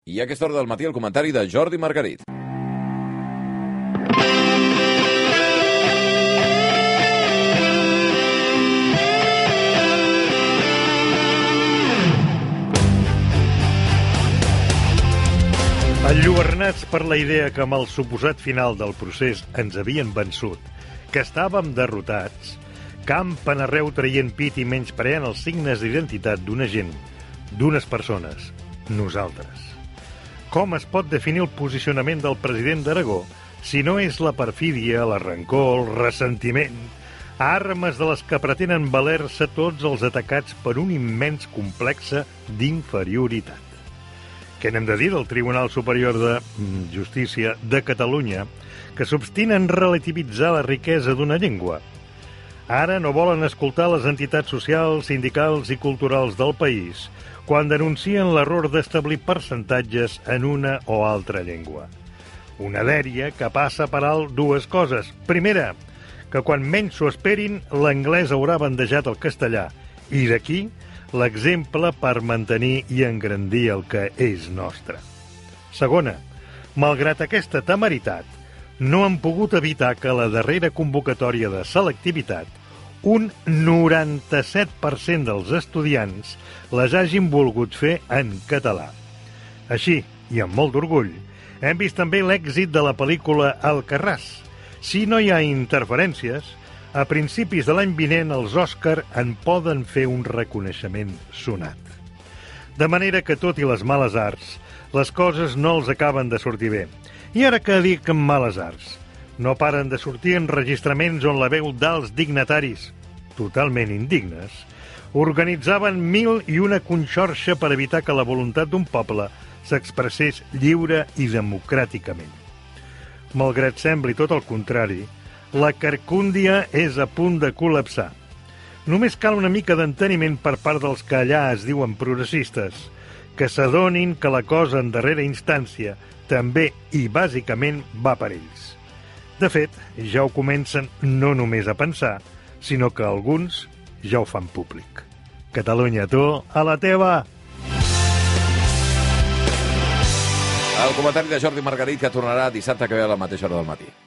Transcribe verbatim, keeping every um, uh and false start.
I a aquesta hora del matí el comentari de Jordi Margarit. Enlluernats per la idea que amb el suposat final del procés ens havien vençut, que estàvem derrotats, campen arreu traient pit i menyspreant els signes d'identitat d'una gent, d'unes persones, nosaltres. Com es pot definir el posicionament del president d'Aragó si no és la perfídia, la rancor, el ressentiment, armes de les que pretenen valer-se tots els atacats per un immens complexe d'inferioritat? Què n'hem de dir del Tribunal Superior de Justícia de Catalunya, que s'obstina en relativitzar la riquesa d'una llengua? Ara no volen escoltar les entitats socials, sindicals i culturals del país quan denuncien l'error d'establir percentatges en una o altra llengua. Una dèria que passa per alt dues coses. Primera, que quan menys s'ho esperin, l'anglès haurà bandejat el castellà, i d'aquí l'exemple per mantenir i engrandir el que és nostre. Segona, malgrat aquesta temeritat, no han pogut evitar que a la darrera convocatòria de selectivitat un noranta-set per cent dels estudiants les hagin volgut fer en català. Així, i amb molt d'orgull, hem vist també l'èxit de la pel·lícula Alcarràs. Si no hi ha interferències, a principis de l'any vinent els Òscar en poden fer un reconeixement sonat. De manera que, tot i les males arts, les coses no els acaben de sortir bé. I ara que dic males arts, no paren de sortir enregistraments on la veu d'alts dignataris, totalment indignes, organitzaven mil i una conxorxa per evitar que la voluntat d'un poble s'expressés lliure i democràticament. Malgrat sembli tot el contrari, la carcúndia és a punt de col·lapsar. Només cal una mica d'enteniment per part dels que allà es diuen progressistes, que s'adonin que la cosa en darrera instància també i bàsicament va per ells. De fet, ja ho comencen no només a pensar, sinó que alguns ja ho fan públic. Catalunya, tu, a la teva! El comentari de Jordi Margarit, que tornarà dissabte que ve a la mateixa hora del matí.